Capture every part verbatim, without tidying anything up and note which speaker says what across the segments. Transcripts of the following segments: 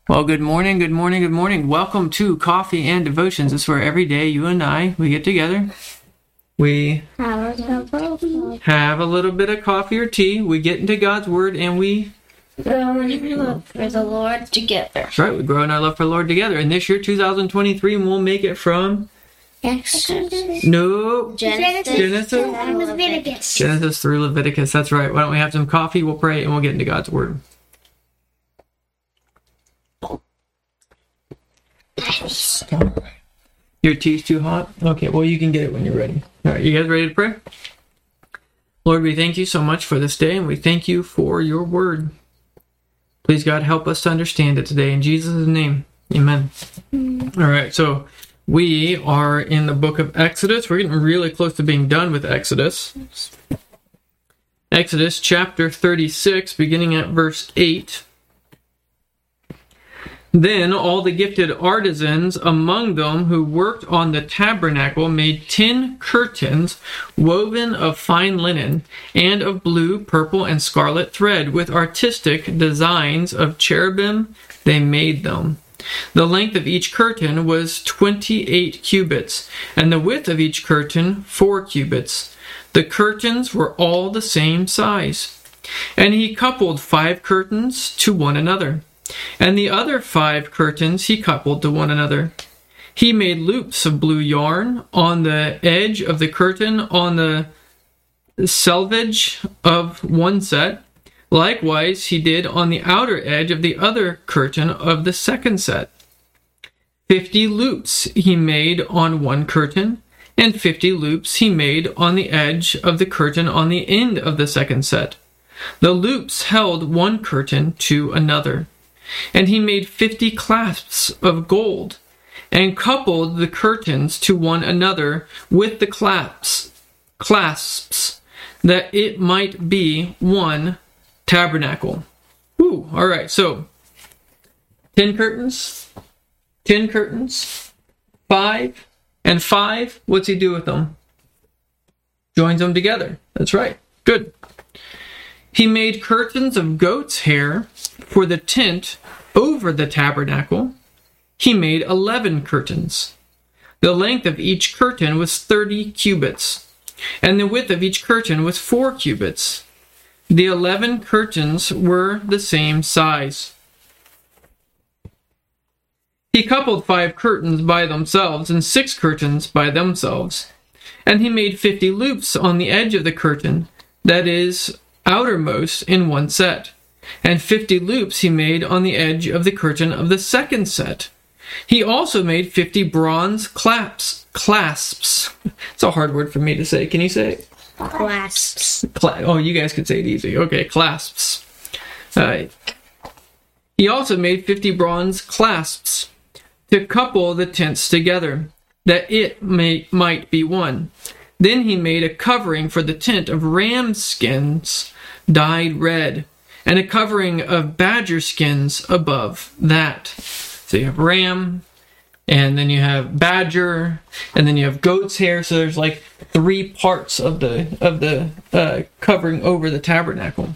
Speaker 1: Well, good morning, good morning, good morning. Welcome to Coffee and Devotions. This is where every day you and I, we get together. We have a little bit of coffee or tea. We get into God's Word and we
Speaker 2: grow in our love for the Lord together.
Speaker 1: That's right. We grow in our love for the Lord together. And this year, two thousand twenty-three, we'll make it from...
Speaker 2: Exodus.
Speaker 1: No.
Speaker 2: Genesis.
Speaker 1: Genesis.
Speaker 2: And Leviticus.
Speaker 1: Genesis through Leviticus. That's right. Why don't we have some coffee? We'll pray and we'll get into God's Word. Your tea's too hot? Okay, well, you can get it when you're ready. All right, you guys ready to pray? Lord, we thank you so much for this day, and we thank you for your word. Please, God, help us to understand it today. In Jesus' name, amen. Mm. All right, so we are in the book of Exodus. We're getting really close to being done with Exodus. Exodus chapter thirty-six, beginning at verse eight. Then all the gifted artisans among them who worked on the tabernacle made ten curtains woven of fine linen and of blue, purple, and scarlet thread. With artistic designs of cherubim they made them. The length of each curtain was twenty-eight cubits, and the width of each curtain four cubits. The curtains were all the same size. And he coupled five curtains to one another, and the other five curtains he coupled to one another. He made loops of blue yarn on the edge of the curtain on the selvage of one set. Likewise, he did on the outer edge of the other curtain of the second set. Fifty loops he made on one curtain, and fifty loops he made on the edge of the curtain on the end of the second set. The loops held one curtain to another. And he made fifty clasps of gold, and coupled the curtains to one another with the clasps, clasps, that it might be one tabernacle. Woo! All right, so ten curtains, ten curtains, five, and five. What's he do with them? Joins them together. That's right. Good. He made curtains of goat's hair for the tent over the tabernacle. He made eleven curtains. The length of each curtain was thirty cubits, and the width of each curtain was four cubits. The eleven curtains were the same size. He coupled five curtains by themselves and six curtains by themselves. And he made fifty loops on the edge of the curtain, that is, outermost in one set, and fifty loops he made on the edge of the curtain of the second set. He also made fifty bronze clasps. Clasps. It's a hard word for me to say. Can you say it?
Speaker 2: Clasps.
Speaker 1: Cla- oh, you guys could say it easy. Okay, clasps. Uh, he also made fifty bronze clasps to couple the tents together, that it may might be one. Then he made a covering for the tent of ram skins dyed red, and a covering of badger skins above that. So you have ram, and then you have badger, and then you have goat's hair. So there's like three parts of the of the uh, covering over the tabernacle.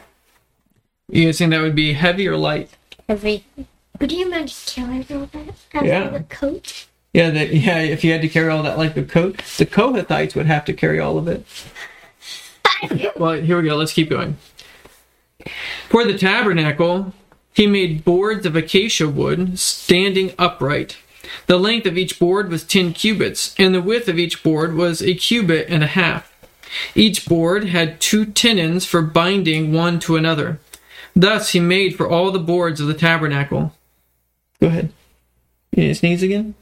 Speaker 1: You guys think that would be heavy or light?
Speaker 2: Heavy. Could you imagine carrying all that as
Speaker 1: Yeah.
Speaker 2: a coat?
Speaker 1: Yeah, that yeah. If you had to carry all that like a coat, the Kohathites would have to carry all of it. Well, here we go. Let's keep going. For the tabernacle, he made boards of acacia wood standing upright. The length of each board was ten cubits, and the width of each board was a cubit and a half. Each board had two tenons for binding one to another. Thus he made for all the boards of the tabernacle. Go ahead. You need to sneeze again?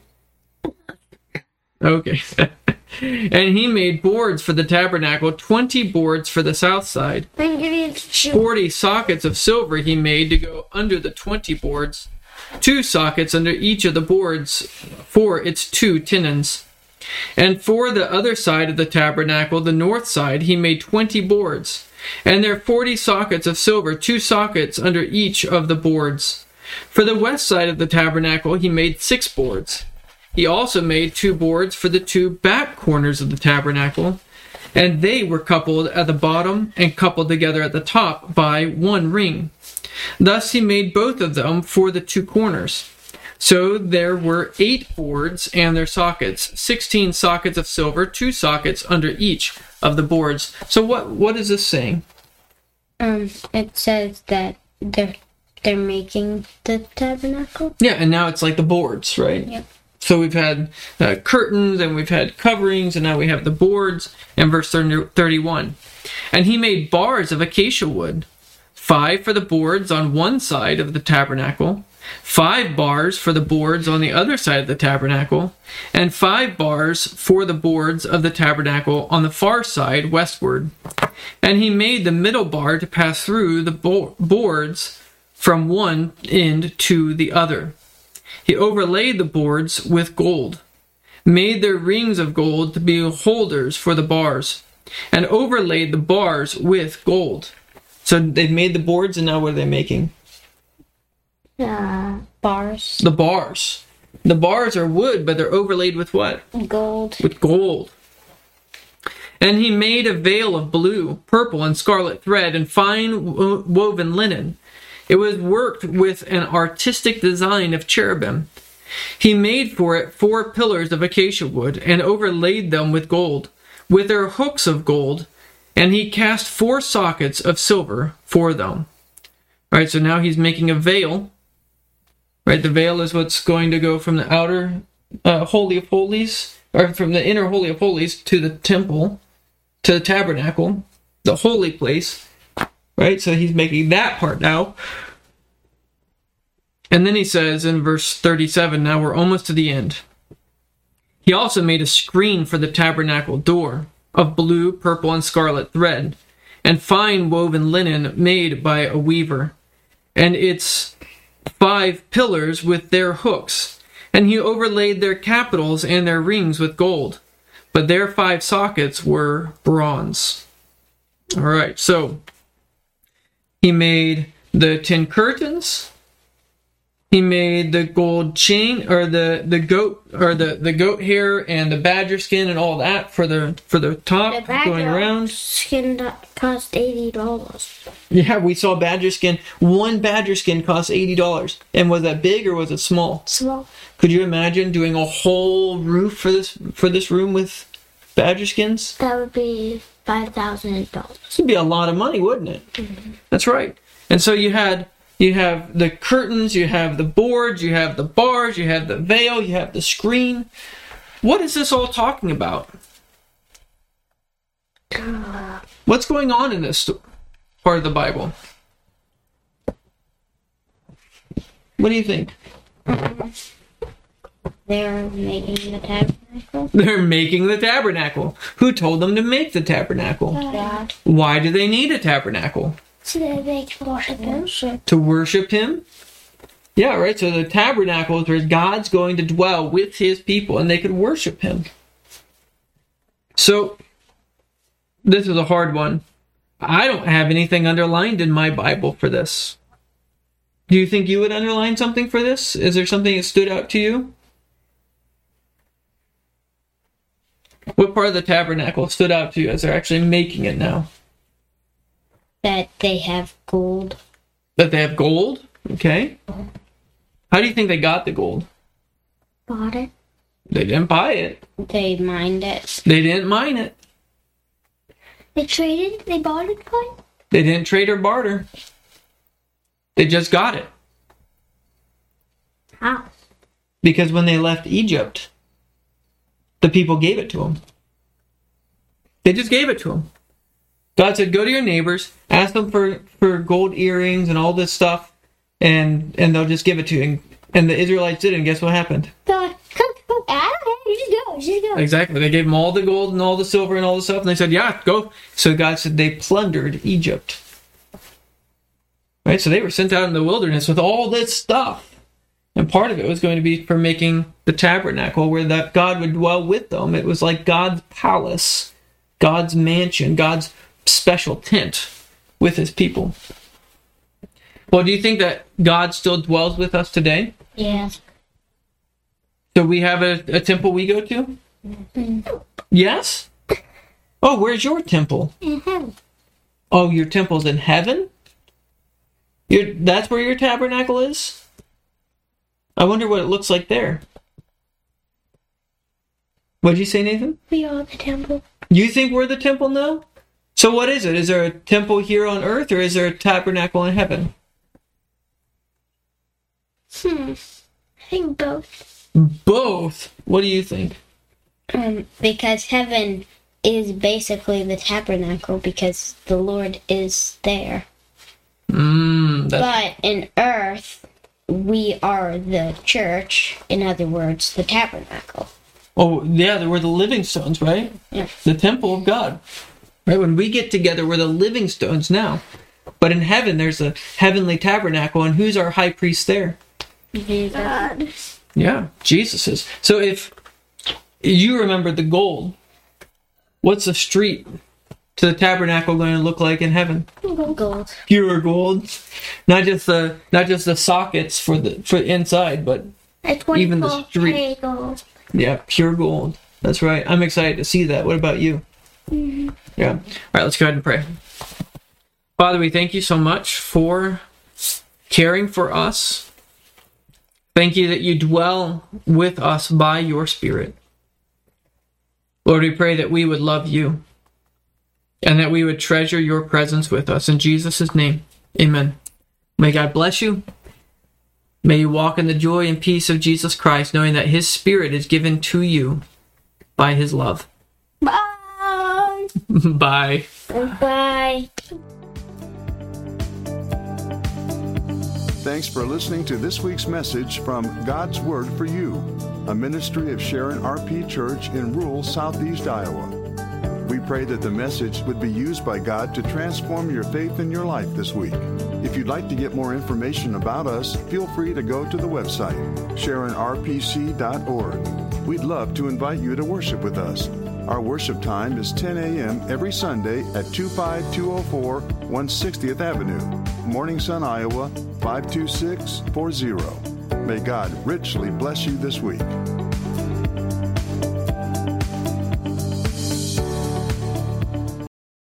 Speaker 1: Okay. And he made boards for the tabernacle, twenty boards for the south side. Forty sockets of silver he made to go under the twenty boards, two sockets under each of the boards for its two tenons. And for the other side of the tabernacle, the north side, he made twenty boards, and there forty sockets of silver, two sockets under each of the boards. For the west side of the tabernacle, he made six boards. He also made two boards for the two back corners of the tabernacle, and they were coupled at the bottom and coupled together at the top by one ring. Thus he made both of them for the two corners. So there were eight boards and their sockets, sixteen sockets of silver, two sockets under each of the boards. So what what is this saying?
Speaker 3: Um, it says that they're they're making the tabernacle.
Speaker 1: Yeah, and now it's like the boards, right?
Speaker 3: Yep.
Speaker 1: So we've had uh, curtains and we've had coverings, and now we have the boards. And verse thirty-one, and he made bars of acacia wood, five for the boards on one side of the tabernacle, five bars for the boards on the other side of the tabernacle, and five bars for the boards of the tabernacle on the far side westward. And he made the middle bar to pass through the bo- boards from one end to the other. He overlaid the boards with gold, made their rings of gold to be holders for the bars, and overlaid the bars with gold. So they've made the boards, and now what are they making?
Speaker 3: Uh, bars.
Speaker 1: The bars. The bars are wood, but they're overlaid with what?
Speaker 3: Gold.
Speaker 1: With gold. And he made a veil of blue, purple, and scarlet thread and fine wo- woven linen. It was worked with an artistic design of cherubim. He made for it four pillars of acacia wood and overlaid them with gold, with their hooks of gold, and he cast four sockets of silver for them. All right, so now he's making a veil. Right, the veil is what's going to go from the outer uh, Holy of Holies, or from the inner Holy of Holies to the temple, to the tabernacle, the holy place. Right, so he's making that part now. And then he says in verse thirty-seven, now we're almost to the end. He also made a screen for the tabernacle door of blue, purple, and scarlet thread, and fine woven linen made by a weaver. And its five pillars with their hooks, and he overlaid their capitals and their rings with gold, but their five sockets were bronze. All right, so he made the ten curtains. He made the gold chain, or the, the goat, or the, the goat hair and the badger skin and all that for the for the top
Speaker 3: The badger
Speaker 1: going around.
Speaker 3: skin that cost eighty dollars.
Speaker 1: Yeah, we saw badger skin. One badger skin cost eighty dollars. And was that big or was it small?
Speaker 3: Small.
Speaker 1: Could you imagine doing a whole roof for this for this room with badger skins?
Speaker 3: That would be five thousand dollars.
Speaker 1: This would be a lot of money, wouldn't it? Mm-hmm. That's right. And so you had you have the curtains, you have the boards, you have the bars, you have the veil, you have the screen. What is this all talking about? What's going on in this part of the Bible? What do you think?
Speaker 3: They're making the tabernacle.
Speaker 1: They're making the tabernacle. Who told them to make the tabernacle?
Speaker 3: God.
Speaker 1: Why do they need a tabernacle?
Speaker 2: So that they can worship him.
Speaker 1: To worship him? Yeah, right. So the tabernacle is where God's going to dwell with his people and they could worship him. So, this is a hard one. I don't have anything underlined in my Bible for this. Do you think you would underline something for this? Is there something that stood out to you? What part of the tabernacle stood out to you as they're actually making it now?
Speaker 3: That they have gold.
Speaker 1: That they have gold? Okay. How do you think they got the gold?
Speaker 3: Bought it.
Speaker 1: They didn't buy it.
Speaker 3: They mined it.
Speaker 1: They didn't mine it.
Speaker 2: They traded. They bought it for it.
Speaker 1: They didn't trade or barter. They just got it.
Speaker 3: How?
Speaker 1: Because when they left Egypt, the people gave it to them. They just gave it to them. God said, go to your neighbors, ask them for, for gold earrings and all this stuff, and and they'll just give it to you. And, and the Israelites did it, and guess what happened?
Speaker 2: They're like, come, come, I don't care. You just go. You just go.
Speaker 1: Exactly. They gave them all the gold and all the silver and all the stuff, and they said, yeah, go. So God said they plundered Egypt. Right? So they were sent out in the wilderness with all this stuff. And part of it was going to be for making the tabernacle where that God would dwell with them. It was like God's palace, God's mansion, God's special tent with his people. Well, do you think that God still dwells with us today?
Speaker 3: Yes.
Speaker 1: So we have a, a temple we go to?
Speaker 2: Mm-hmm.
Speaker 1: Yes? Oh, where's your temple?
Speaker 2: In heaven.
Speaker 1: Oh, your temple's in heaven? Your, that's where your tabernacle is? I wonder what it looks like there. What'd you say, Nathan?
Speaker 2: We are the temple.
Speaker 1: You think we're the temple now? So what is it? Is there a temple here on earth, or is there a tabernacle in heaven?
Speaker 2: Hmm. I think both.
Speaker 1: Both? What do you think?
Speaker 3: Um, because heaven is basically the tabernacle because the Lord is there.
Speaker 1: Mm, that's...
Speaker 3: But in earth, we are the church. In other words, the tabernacle.
Speaker 1: Oh, yeah, we're the living stones, right?
Speaker 3: Yeah.
Speaker 1: The temple of God. Right? When we get together, we're the living stones now. But in heaven, there's a heavenly tabernacle, and who's our high priest there?
Speaker 2: God.
Speaker 1: Yeah, Jesus is. So if you remember the gold, what's the street to the tabernacle going to look like in heaven?
Speaker 3: Gold.
Speaker 1: Pure gold. Not just the not just the sockets for the for inside, but even the street.
Speaker 2: Gold.
Speaker 1: Yeah, pure gold. That's right. I'm excited to see that. What about you?
Speaker 2: Mm-hmm.
Speaker 1: Yeah. All right, let's go ahead and pray. Father, we thank you so much for caring for us. Thank you that you dwell with us by your Spirit. Lord, we pray that we would love you and that we would treasure your presence with us. In Jesus' name, amen. May God bless you. May you walk in the joy and peace of Jesus Christ, knowing that his Spirit is given to you by his love.
Speaker 2: Bye.
Speaker 1: Bye.
Speaker 3: Bye.
Speaker 4: Thanks for listening to this week's message from God's Word for You, a ministry of Sharon R P Church in rural southeast Iowa. We pray that the message would be used by God to transform your faith in your life this week. If you'd like to get more information about us, feel free to go to the website, sharon r p c dot org. We'd love to invite you to worship with us. Our worship time is ten a.m. every Sunday at two five two oh four one hundred sixtieth Avenue, Morning Sun, Iowa, five two six four zero. May God richly bless you this week.